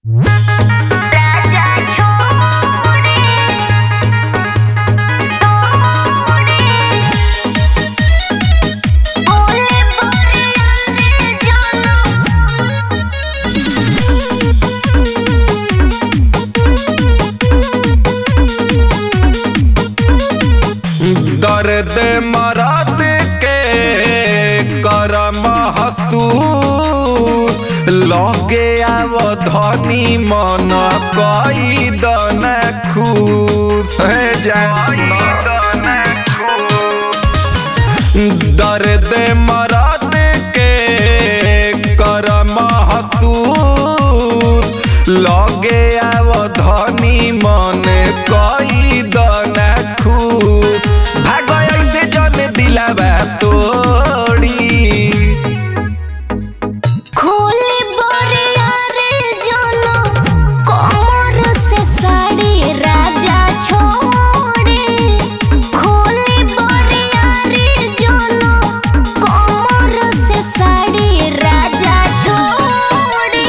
दर्द मरद के कर महसूस लगे आव धनी मन कई दन खुश दर्द मरद के कर महसूस लगे आव धनी मन कई दन खुश जन दिलावा तोड़ी खोली बोरिया रे जानो कमर से साड़ी राजा छोड़ी खोली बोरिया रे जानो कमर से साड़ी राजा छोड़ी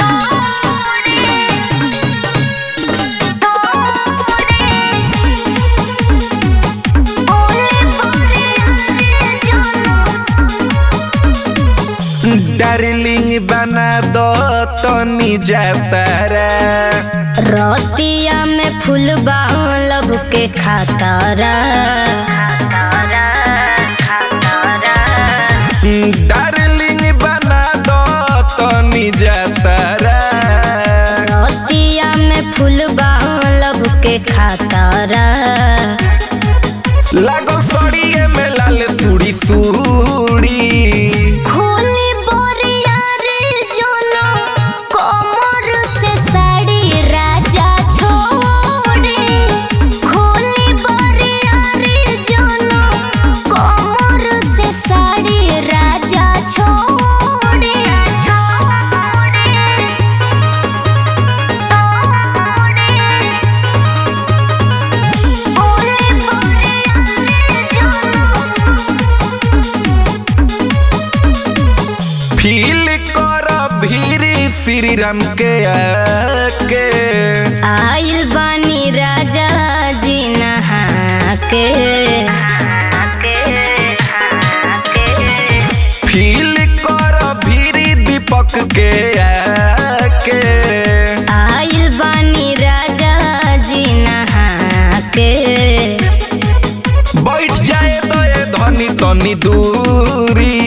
डार्लिंग बना दो तनी जातारा रतिया में फूलबा लब के खातारा डार्लिंग बना दो तनी जातारा रतिया में फूलबा लब के खातारा लागो सड़िए में लाल सूड़ी सूड़ी खोली बोरिया रे जानो कमर से साड़ी राजा छोड़ी खोली बोरिया रे जानो कमर से साड़ी राजा छोड़ी फील कर भीरी श्री राम के आके आइल बानी राजा जी नहा के फील कर भीरी दीपक के आके आइल बानी राजा जी नहा के बैठ जाए तो ये धनी तनी दूरी